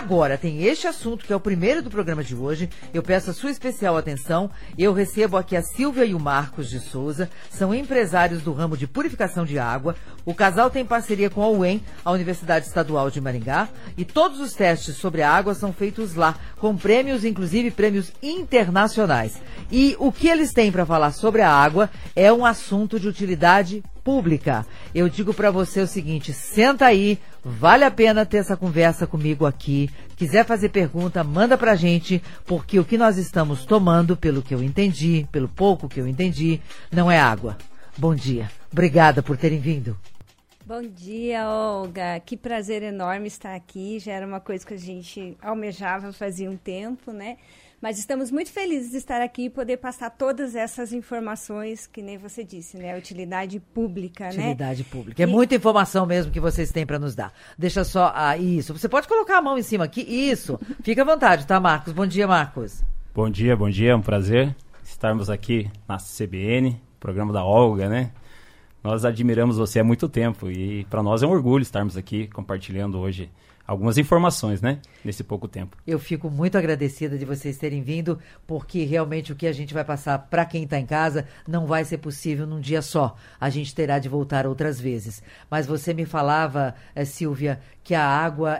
Agora, tem este assunto que é o primeiro do programa de hoje. Eu peço a sua especial atenção. Eu recebo aqui a Silvia e o Marcos de Souza. São empresários do ramo de purificação de água. O casal tem parceria com a UEM, a Universidade Estadual de Maringá. E todos os testes sobre a água são feitos lá, com prêmios, inclusive prêmios internacionais. E o que eles têm para falar sobre a água é um assunto de utilidade pública. Eu digo para você o seguinte, senta aí, vale a pena ter essa conversa comigo aqui. Quiser fazer pergunta, manda pra gente, porque o que nós estamos tomando, pelo que eu entendi, pelo pouco que eu entendi, não é água. Bom dia. Obrigada por terem vindo. Bom dia, Olga. Que prazer enorme estar aqui. Já era uma coisa que a gente almejava fazia um tempo, né? Mas estamos muito felizes de estar aqui e poder passar todas essas informações, que nem você disse, né? Utilidade pública, né? Utilidade pública. É muita informação mesmo que vocês têm para nos dar. Deixa só, isso. Você pode colocar a mão em cima aqui, isso. Fica à vontade, tá, Marcos? Bom dia, Marcos. Bom dia, é um prazer estarmos aqui na CBN, programa da Olga, né? Nós admiramos você há muito tempo e para nós é um orgulho estarmos aqui compartilhando hoje algumas informações, né? Nesse pouco tempo. Eu fico muito agradecida de vocês terem vindo, porque realmente o que a gente vai passar para quem está em casa não vai ser possível num dia só. A gente terá de voltar outras vezes. Mas você me falava, Silvia, que a água,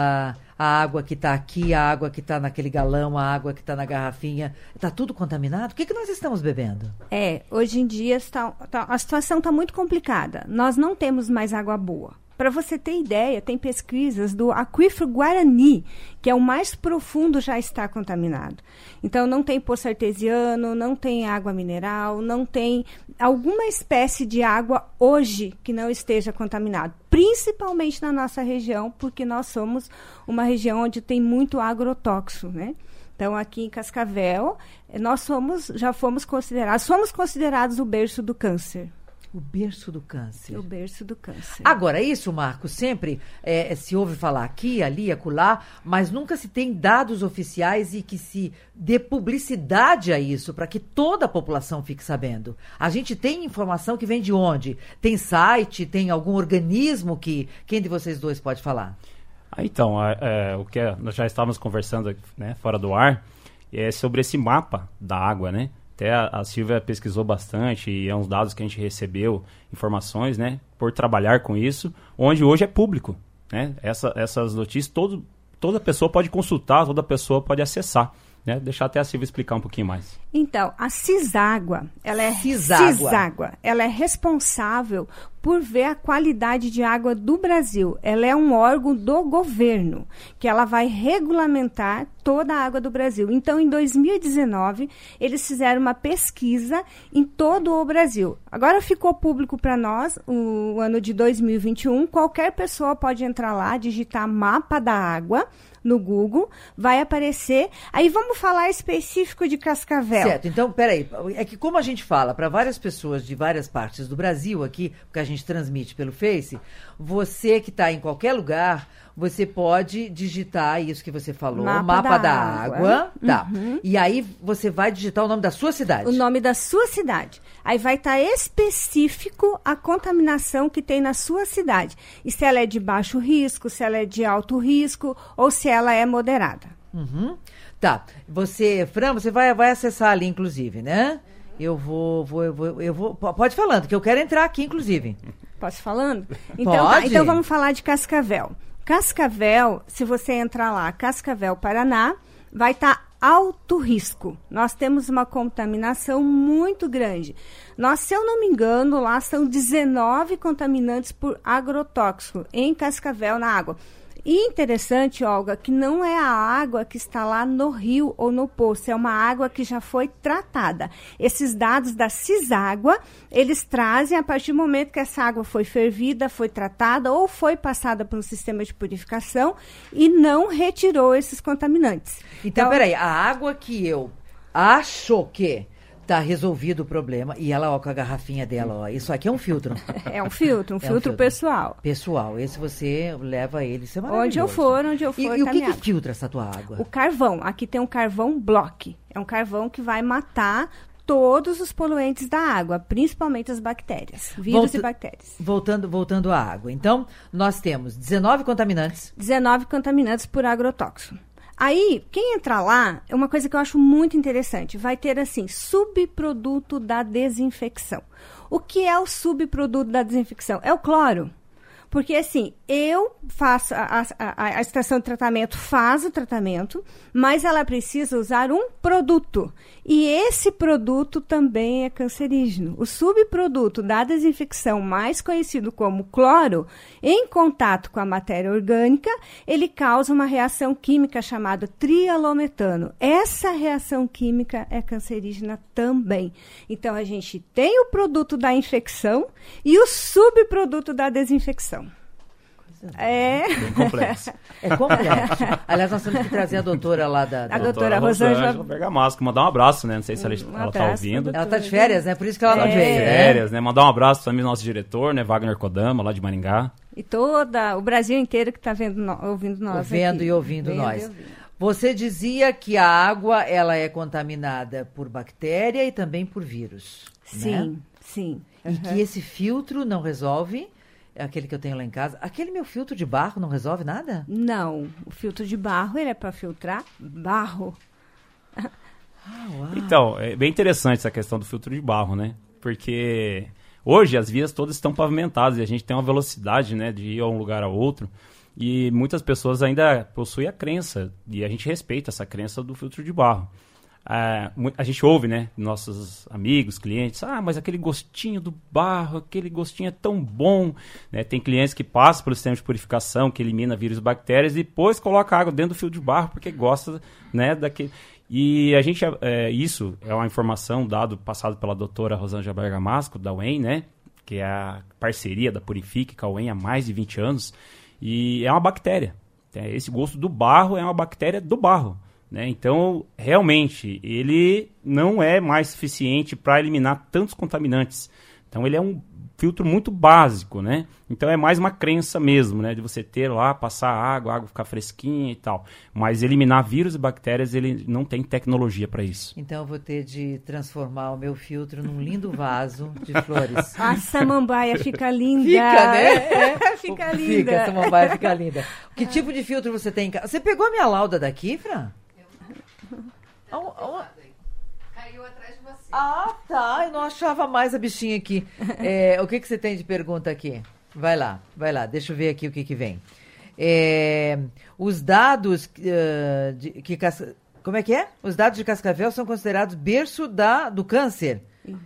a água que está aqui, a água que está naquele galão, a água que está na garrafinha, está tudo contaminado? O que nós estamos bebendo? Hoje em dia a situação está muito complicada. Nós não temos mais água boa. Para você ter ideia, tem pesquisas do aquífero Guarani, que é o mais profundo, já está contaminado. Então, não tem poço artesiano, não tem água mineral, não tem alguma espécie de água hoje que não esteja contaminada. Principalmente na nossa região, porque nós somos uma região onde tem muito agrotóxico, né? Então, aqui em Cascavel, somos considerados o berço do câncer. O berço do câncer. O berço do câncer. Agora, isso, Marcos, sempre se ouve falar aqui, ali, acolá, mas nunca se tem dados oficiais e que se dê publicidade a isso, para que toda a população fique sabendo. A gente tem informação que vem de onde? Tem site, tem algum organismo que... Quem de vocês dois pode falar? Então, o que nós já estávamos conversando, né, fora do ar, é sobre esse mapa da água, né? Até a Silvia pesquisou bastante e é uns dados que a gente recebeu, informações, né, por trabalhar com isso, onde hoje é público, né? Essas notícias toda pessoa pode consultar, toda pessoa pode acessar, né? Deixar até a Silvia explicar um pouquinho mais. Então, a Ciságua, ela é responsável por ver a qualidade de água do Brasil. Ela é um órgão do governo, que ela vai regulamentar toda a água do Brasil. Então, em 2019, eles fizeram uma pesquisa em todo o Brasil. Agora ficou público para nós, o ano de 2021, qualquer pessoa pode entrar lá, digitar mapa da água no Google, vai aparecer. Aí vamos falar específico de Cascavel. Certo, então, peraí, é que como a gente fala para várias pessoas de várias partes do Brasil aqui, porque a gente transmite pelo Face, você que está em qualquer lugar, você pode digitar isso que você falou, mapa da água. Tá. E aí você vai digitar o nome da sua cidade. O nome da sua cidade. Aí vai estar específico a contaminação que tem na sua cidade. E se ela é de baixo risco, se ela é de alto risco, ou se ela é moderada. Tá. Fran, você vai acessar ali, inclusive, né? Eu vou. Pode ir falando, que eu quero entrar aqui, inclusive. Posso ir falando? Então, pode. Então vamos falar de Cascavel. Cascavel, se você entrar lá, Cascavel, Paraná, vai estar alto risco. Nós temos uma contaminação muito grande. Se eu não me engano, lá são 19 contaminantes por agrotóxico em Cascavel, na água. E interessante, Olga, que não é a água que está lá no rio ou no poço, é uma água que já foi tratada. Esses dados da Ciságua, eles trazem a partir do momento que essa água foi fervida, foi tratada ou foi passada por um sistema de purificação e não retirou esses contaminantes. Então, peraí, a água que eu acho que tá resolvido o problema. E ela, ó, com a garrafinha dela, ó. Isso aqui é um filtro. É um filtro, filtro pessoal. Pessoal, esse você leva ele, isso é maravilhoso. Onde eu for. E o que filtra essa tua água? O carvão. Aqui tem um carvão block. É um carvão que vai matar todos os poluentes da água, principalmente as bactérias, vírus e bactérias. Voltando à água. Então, nós temos 19 contaminantes. 19 contaminantes por agrotóxico. Aí, quem entrar lá, é uma coisa que eu acho muito interessante, vai ter assim, subproduto da desinfecção. O que é o subproduto da desinfecção? É o cloro. Porque, assim, eu faço, a estação de tratamento faz o tratamento, mas ela precisa usar um produto. E esse produto também é cancerígeno. O subproduto da desinfecção, mais conhecido como cloro, em contato com a matéria orgânica, ele causa uma reação química chamada trialometano. Essa reação química é cancerígena também. Então, a gente tem o produto da infecção e o subproduto da desinfecção. É bem complexo. É complexo. Aliás, nós temos que trazer a doutora lá a doutora Rosângela Bergamasco, mandar um abraço, né? Não sei se ela está ouvindo. Ela está de férias, né? Por isso que ela não veio. De férias, né? Mandar um abraço também ao nosso diretor, né? Wagner Kodama, lá de Maringá. E o Brasil inteiro que está ouvindo nós. Vendo e ouvindo nós. Você dizia que a água, ela é contaminada por bactéria e também por vírus. Sim, né? Sim. E que esse filtro não resolve... Aquele que eu tenho lá em casa. Aquele meu filtro de barro não resolve nada? Não. O filtro de barro, ele é para filtrar barro. Então, é bem interessante essa questão do filtro de barro, né? Porque hoje as vias todas estão pavimentadas e a gente tem uma velocidade, né, de ir a um lugar a outro. E muitas pessoas ainda possuem a crença, e a gente respeita essa crença do filtro de barro. A gente ouve, né, nossos amigos, clientes, mas aquele gostinho do barro, aquele gostinho é tão bom, né? Tem clientes que passam pelo sistema de purificação, que elimina vírus e bactérias, e depois coloca água dentro do filtro de barro, porque gosta, né, daquele... E a gente, isso é uma informação passada pela doutora Rosângela Bergamasco, da UEM, né, que é a parceria da Purifique com a UEM há mais de 20 anos, e é uma bactéria. Esse gosto do barro é uma bactéria do barro. Né? Então, realmente, ele não é mais suficiente para eliminar tantos contaminantes. Então, ele é um filtro muito básico, né? Então, é mais uma crença mesmo, né? De você ter lá, passar a água ficar fresquinha e tal. Mas eliminar vírus e bactérias, ele não tem tecnologia para isso. Então, eu vou ter de transformar o meu filtro num lindo vaso de flores. A samambaia fica linda. Fica, né? Fica linda. A samambaia fica linda. Que tipo de filtro você tem em casa? Você pegou a minha lauda daqui, Fran? Caiu atrás de você. Ah, tá. Eu não achava mais a bichinha aqui. O que você tem de pergunta aqui? Vai lá. Deixa eu ver aqui o que vem. Os dados como é que é? Os dados de Cascavel são considerados berço do câncer.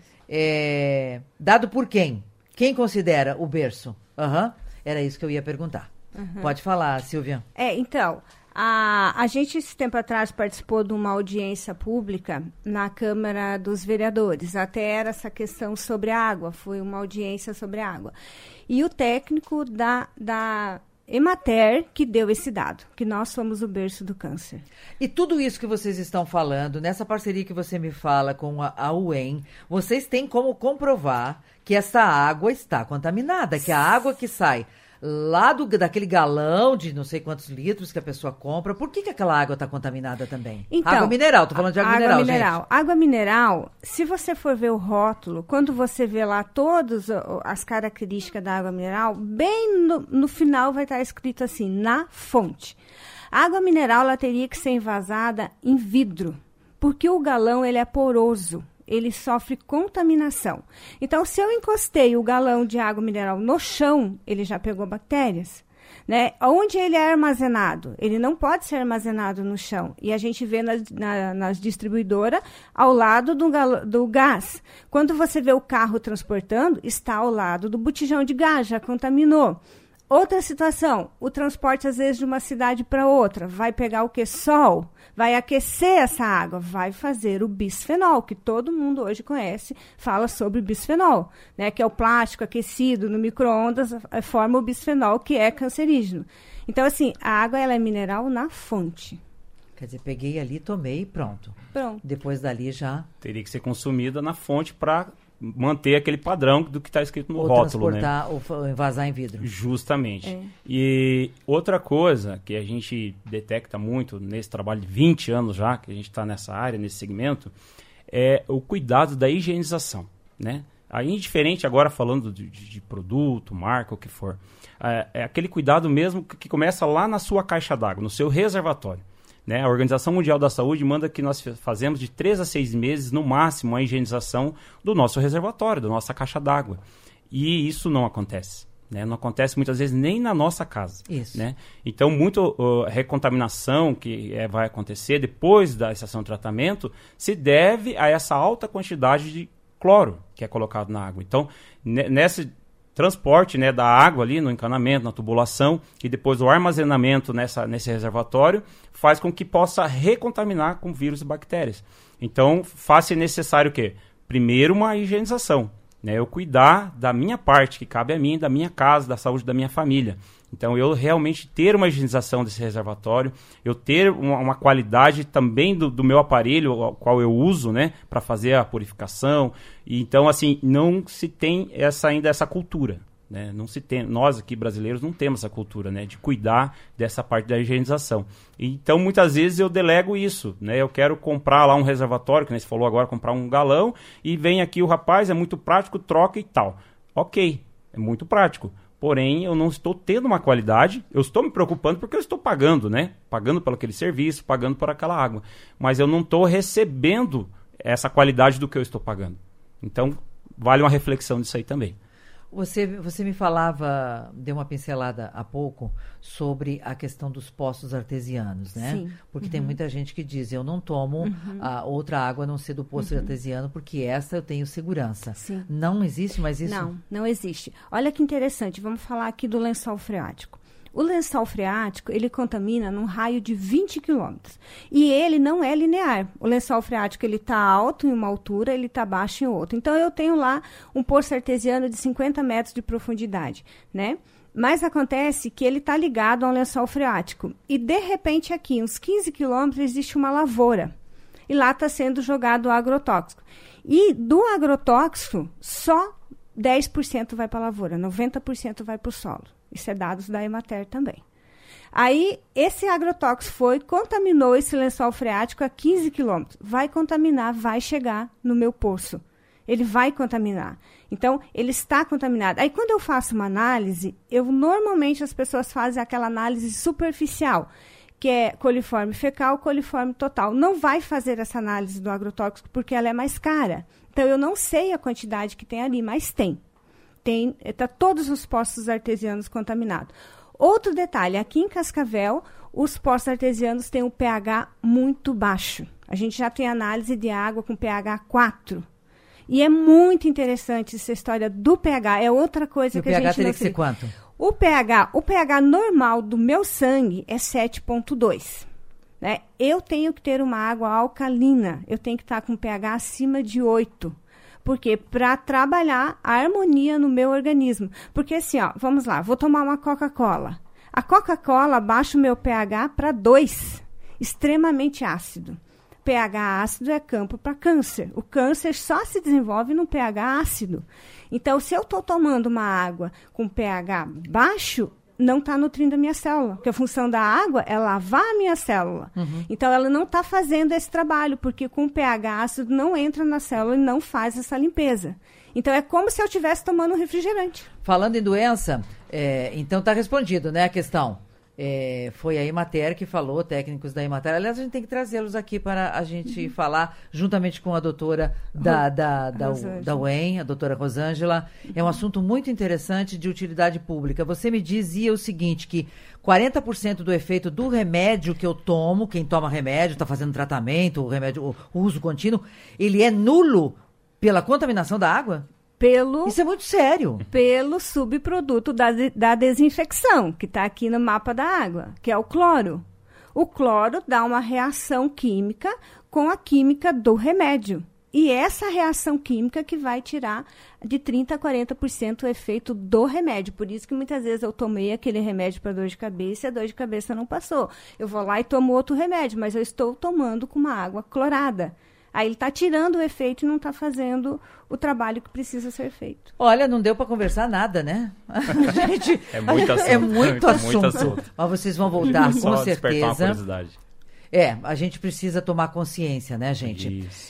Dado por quem? Quem considera o berço? Era isso que eu ia perguntar. Pode falar, Silvia. Então... A gente, esse tempo atrás, participou de uma audiência pública na Câmara dos Vereadores. Até era essa questão sobre a água, foi uma audiência sobre a água. E o técnico da Emater que deu esse dado, que nós somos o berço do câncer. E tudo isso que vocês estão falando, nessa parceria que você me fala com a UEM, vocês têm como comprovar que essa água está contaminada, que a água que sai... lá daquele galão de não sei quantos litros que a pessoa compra, por que aquela água está contaminada também? Então, água mineral, tô falando de água mineral, gente. Água mineral, se você for ver o rótulo, quando você vê lá todas as características da água mineral, bem no final vai estar escrito assim, na fonte. A água mineral, ela teria que ser envasada em vidro, porque o galão, ele é poroso. Ele sofre contaminação. Então, se eu encostei o galão de água mineral no chão, ele já pegou bactérias. Né? Onde ele é armazenado? Ele não pode ser armazenado no chão. E a gente vê nas distribuidoras ao lado do gás. Quando você vê o carro transportando, está ao lado do botijão de gás, já contaminou. Outra situação, o transporte às vezes de uma cidade para outra, vai pegar o que? Sol, vai aquecer essa água, vai fazer o bisfenol, que todo mundo hoje conhece, fala sobre o bisfenol, né? Que é o plástico aquecido no micro-ondas, forma o bisfenol, que é cancerígeno. Então, assim, a água ela é mineral na fonte. Quer dizer, peguei ali, tomei e pronto. Depois dali já... Teria que ser consumida na fonte para... manter aquele padrão do que está escrito no ou rótulo, transportar, né? Ou envasar em vidro. Justamente. E outra coisa que a gente detecta muito nesse trabalho de 20 anos já, que a gente está nessa área, nesse segmento, é o cuidado da higienização, né? Aí, indiferente agora falando de produto, marca, o que for, é aquele cuidado mesmo que começa lá na sua caixa d'água, no seu reservatório. Né? A Organização Mundial da Saúde manda que nós fazemos de 3 a 6 meses, no máximo, a higienização do nosso reservatório, da nossa caixa d'água. E isso não acontece. Né? Não acontece muitas vezes nem na nossa casa. Isso. Né? Então, recontaminação que vai acontecer depois da estação de tratamento se deve a essa alta quantidade de cloro que é colocado na água. Então, nesse transporte, né, da água ali no encanamento, na tubulação, e depois o armazenamento nesse reservatório, faz com que possa recontaminar com vírus e bactérias. Então, faz-se necessário o quê? Primeiro, uma higienização. Né, eu cuidar da minha parte, que cabe a mim, da minha casa, da saúde da minha família. Então, eu realmente ter uma higienização desse reservatório, eu ter uma qualidade também do meu aparelho, o qual eu uso, né, para fazer a purificação. E, então, assim, não se tem ainda essa cultura. Né? Não se tem, nós aqui brasileiros não temos essa cultura, né, de cuidar dessa parte da higienização. Então, muitas vezes eu delego isso, né? Eu quero comprar lá um reservatório, que nem você falou agora, comprar um galão, e vem aqui o rapaz, é muito prático, troca e tal. Ok, é muito prático. Porém, eu não estou tendo uma qualidade, eu estou me preocupando porque eu estou pagando, né? Pagando por aquele serviço, pagando por aquela água. Mas eu não estou recebendo essa qualidade do que eu estou pagando. Então, vale uma reflexão disso aí também. Você me falava, deu uma pincelada há pouco, sobre a questão dos poços artesianos, né? Sim. Porque tem muita gente que diz, eu não tomo a outra água a não ser do poço artesiano, porque essa eu tenho segurança. Sim. Não existe mais isso? Não existe. Olha que interessante, vamos falar aqui do lençol freático. O lençol freático, ele contamina num raio de 20 quilômetros. E ele não é linear. O lençol freático, ele está alto em uma altura, ele está baixo em outra. Então, eu tenho lá um poço artesiano de 50 metros de profundidade, né? Mas acontece que ele está ligado ao lençol freático. E, de repente, aqui, uns 15 quilômetros, existe uma lavoura. E lá está sendo jogado o agrotóxico. E do agrotóxico, só 10% vai para a lavoura, 90% vai para o solo. Isso é dados da Emater também. Aí, esse agrotóxico contaminou esse lençol freático a 15 quilômetros. Vai contaminar, vai chegar no meu poço. Ele vai contaminar. Então, ele está contaminado. Aí, quando eu faço uma análise, normalmente as pessoas fazem aquela análise superficial, que é coliforme fecal, coliforme total. Não vai fazer essa análise do agrotóxico porque ela é mais cara. Então, eu não sei a quantidade que tem ali, mas tem. Está todos os poços artesianos contaminados. Outro detalhe, aqui em Cascavel, os poços artesianos têm um pH muito baixo. A gente já tem análise de água com pH 4. E é muito interessante essa história do pH. É outra coisa que a gente não... O pH teria que ser quanto? O pH normal do meu sangue é 7,2. Né? Eu tenho que ter uma água alcalina. Eu tenho que estar com pH acima de 8. Porque para trabalhar a harmonia no meu organismo. Porque assim, ó, vamos lá, vou tomar uma Coca-Cola. A Coca-Cola baixa o meu pH para 2, extremamente ácido. pH ácido é campo para câncer. O câncer só se desenvolve no pH ácido. Então, se eu estou tomando uma água com pH baixo, não está nutrindo a minha célula. Porque a função da água é lavar a minha célula. Então, ela não está fazendo esse trabalho, porque com pH ácido não entra na célula e não faz essa limpeza. Então, é como se eu estivesse tomando um refrigerante. Falando em doença, então está respondido, né, a questão. Foi a Emater que falou, técnicos da Emater. Aliás, a gente tem que trazê-los aqui para a gente falar, juntamente com a doutora da UEM, a doutora Rosângela. É um assunto muito interessante de utilidade pública. Você me dizia o seguinte, que 40% do efeito do remédio que eu tomo, quem toma remédio, está fazendo tratamento, o uso contínuo, ele é nulo pela contaminação da água? Isso é muito sério. Pelo subproduto da desinfecção, que está aqui no mapa da água, que é o cloro. O cloro dá uma reação química com a química do remédio. E essa reação química que vai tirar de 30% a 40% o efeito do remédio. Por isso que muitas vezes eu tomei aquele remédio para dor de cabeça e a dor de cabeça não passou. Eu vou lá e tomo outro remédio, mas eu estou tomando com uma água clorada. Aí ele está tirando o efeito e não está fazendo o trabalho que precisa ser feito. Olha, não deu para conversar nada, né? É muito assunto. É muito assunto. Mas vocês vão voltar, com só certeza. Despertar uma curiosidade. A gente precisa tomar consciência, né, gente? Isso.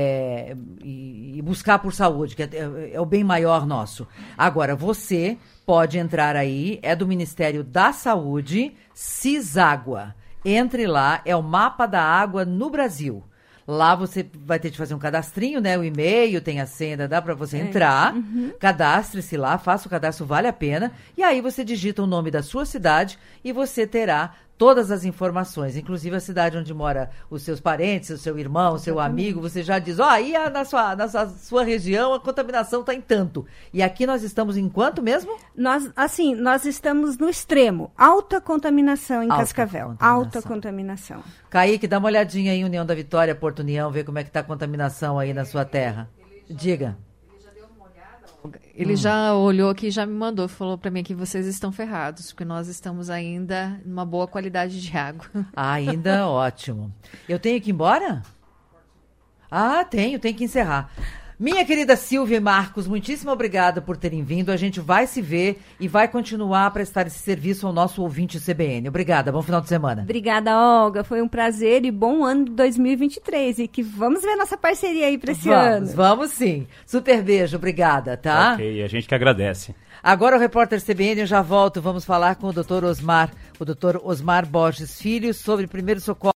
E buscar por saúde, que é o bem maior nosso. Agora, você pode entrar aí, é do Ministério da Saúde, Ciságua. Entre lá, é o mapa da água no Brasil. Lá você vai ter de fazer um cadastrinho, né? O e-mail, tem a senha, dá para você entrar. Cadastre-se lá, faça o cadastro, vale a pena. E aí você digita o nome da sua cidade e você terá todas as informações, inclusive a cidade onde mora os seus parentes, o seu irmão, o seu amigo. Você já diz, aí na sua região a contaminação está em tanto. E aqui nós estamos em quanto mesmo? Nós estamos no extremo. Alta contaminação em Cascavel. Alta contaminação. Kaique, dá uma olhadinha aí, União da Vitória, Porto União, ver como é que está a contaminação aí na sua terra. Diga. Ele já olhou aqui e já me mandou, falou para mim que vocês estão ferrados, porque nós estamos ainda numa boa qualidade de água. Ainda, ótimo. Eu tenho que ir embora? Tenho que encerrar. Minha querida Silvia e Marcos, muitíssimo obrigada por terem vindo. A gente vai se ver e vai continuar a prestar esse serviço ao nosso ouvinte CBN. Obrigada, bom final de semana. Obrigada, Olga. Foi um prazer e bom ano de 2023. E que vamos ver nossa parceria aí para esse ano. Vamos sim. Super beijo, obrigada, tá? Ok, a gente que agradece. Agora o repórter CBN, eu já volto. Vamos falar com o Dr. Osmar Borges Filho sobre primeiro socorro.